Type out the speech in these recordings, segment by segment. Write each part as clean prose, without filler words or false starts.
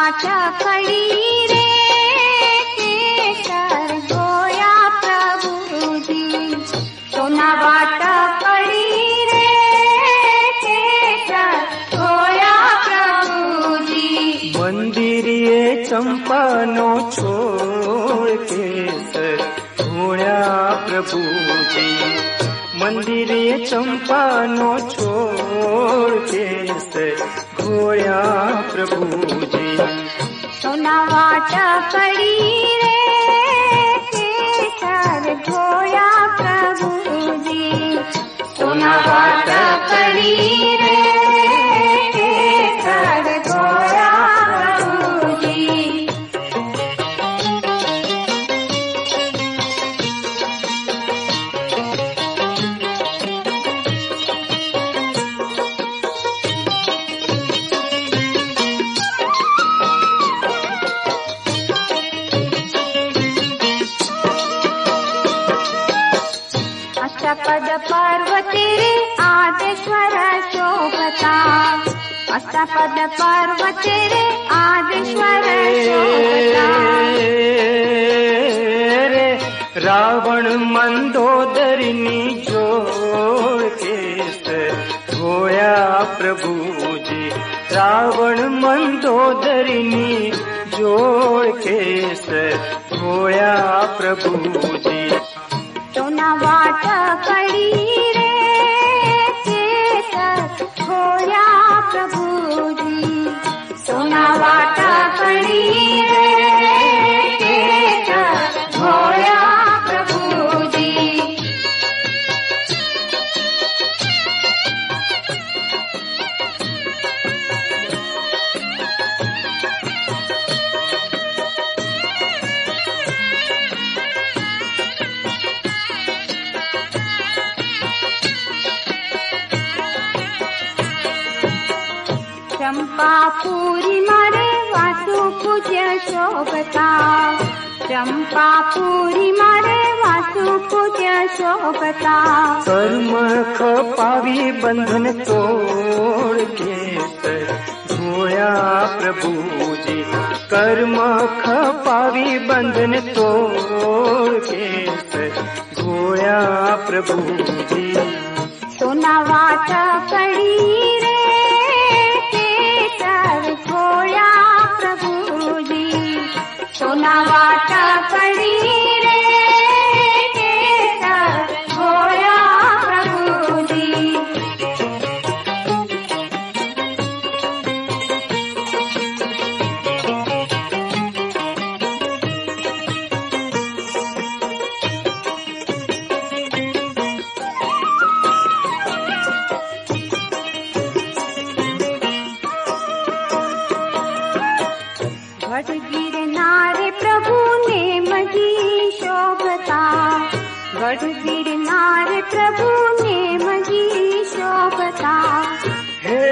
वाट खड़ी रे केसर धोया प्रभुजी। सोना वाट खड़ी रे केसर धोया प्रभुजी। मंदिरिये चंपानो छोड़ केसर धोया प्रभुजी। मंदिरिये चंपानो छोड़ केसर धोया प्रभुजी। सोना वाट खड़ी रे केसर धोया प्रभुजी। सोना वाट खड़ी रे केसर धोया प्रभुजी। अष्टपद पर्वते आदेश्वर शोभता। अष्टपद पर्वते आदेश्वर शोभता। रावण मंदोदरिनी जोड़ केसर धोया प्रभुजी। रावण मंदोदरिनी जोड़ केसर धोया प्रभुजी। सोना वाट खड़ी रे केसर धोया प्रभुजी। सोना वाट खड़ी रे केसर धोया प्रभुजी। चंपापुरी मारे वासु पूज्य शोभता। चंपापुरी मारे वासु पूज्य शोभता। कर्म खपावी बंधन तोड़ केसर धोया प्रभुजी। कर्म खपावी बंधन तोड़ केसर धोया प्रभुजी। सोना वाट खड़ी रे केसर धोया प्रभुजी। सोना वाट खड़ी रे केसर धोया प्रभुजी। घट गिरनार प्रभु नेम जी शोभता। घट गिरनार प्रभु नेम जी शोभता। हे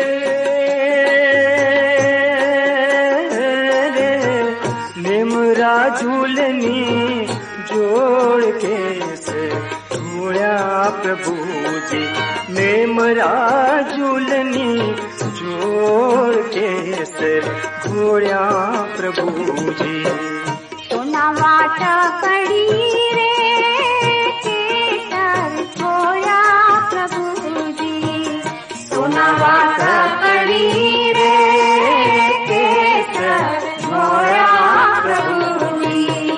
रे नेमरा झूलनी जोड़ केसर धोया प्रभुजी। नेमरा झूलनी जोड़ केसर धोया प्रभुजी। सोना वाट खड़ी रे केसर धोया प्रभुजी। सोना वाट खड़ी रे केसर धोया प्रभुजी।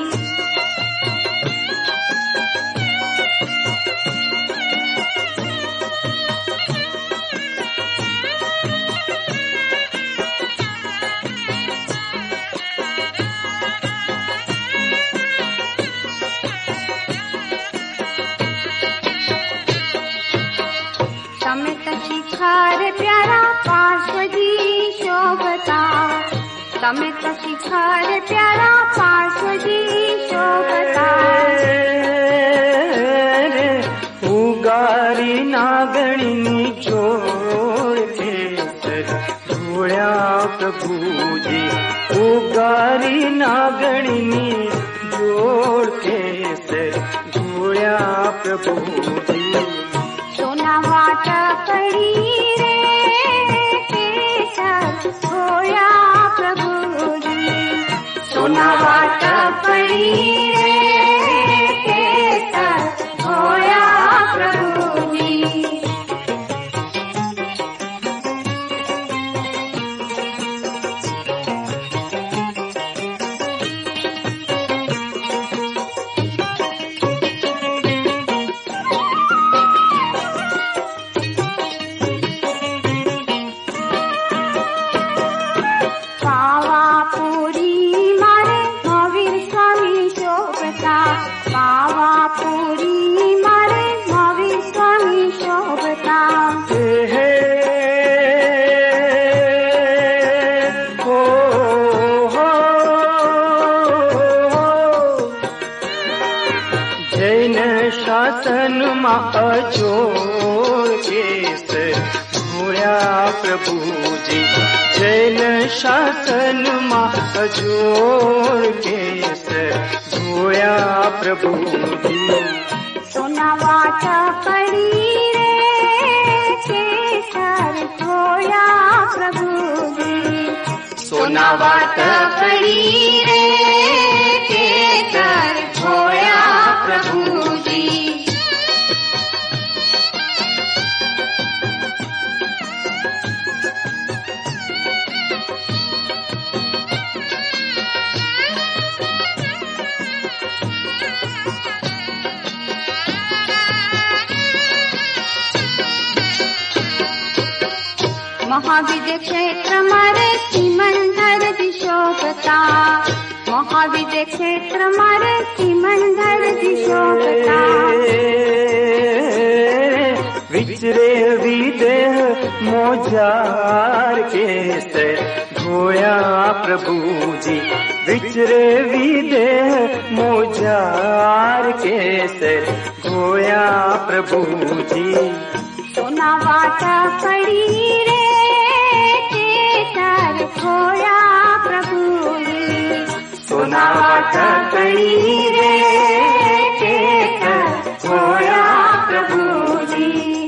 समेत शिखर प्यारा पार्श्वजी शोभता। समेत शिखर प्यारा पार्श्वजी शोभता। उगारी नागणिनी जोड़ केसर धोया प्रभुजी। उगारी नागणिनी जोड़ केसर धोया प्रभुजी। सोना वाट खड़ी रे केसर धोया प्रभुजी। शासन मां अजोड़ केसर धोया प्रभु जी। जैन शासन मां अजोड़ केसर धोया प्रभु जी। सोना वाट पड़ी रे केसर धोया प्रभु जी। सोना वाट पड़ी रे केसर धोया प्रभु जी। महाविद्य क्षेत्र मारे सिमंदर दिशोपता। महाविद्य क्षेत्र मारे सिमंदर दिशोपता। विचरे विदेह मोजार केसर धोया प्रभु जी। विचरे विदेह मोजार केसर धोया प्रभु जी। सोना वाटा पड़ी रे केसर धोया प्रभु जी। सोना वाटा पड़ी रे केसर धोया प्रभु जी।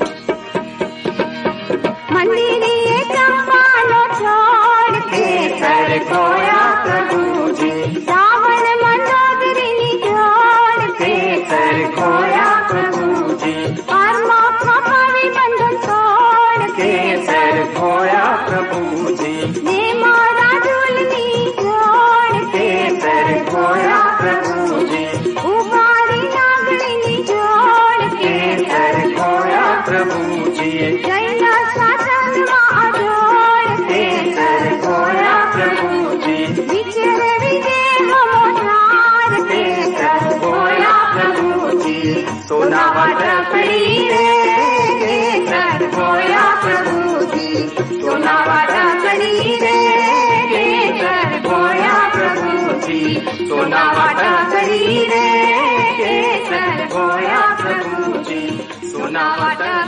मंदिरिये चंपालो छोड़ केसर धोया प्रभु जी। रावण मंदोदरी जोड़ केसर धोया प्रभु जी। परमात्मा भावी बंधन तोड़ केसर धोया प्रभु जी। मारा झूलनी जोड़ केसर धोया प्रभु जी। उबारी नागरिनी जोड़ केसर धोया प्रभु जी। जैन शासन मां जोड़ केसर धोया प्रभु जी। विचर विदेह मोजार केसर धोया प्रभु जी। सोना वाट पड़ी रे केसर धोया प्रभु जी। सोना वाट पड़ी रे केसर धोया प्रभु जी। सोना वाट पड़ी रे केसर धोया प्रभु जी। सोना वाट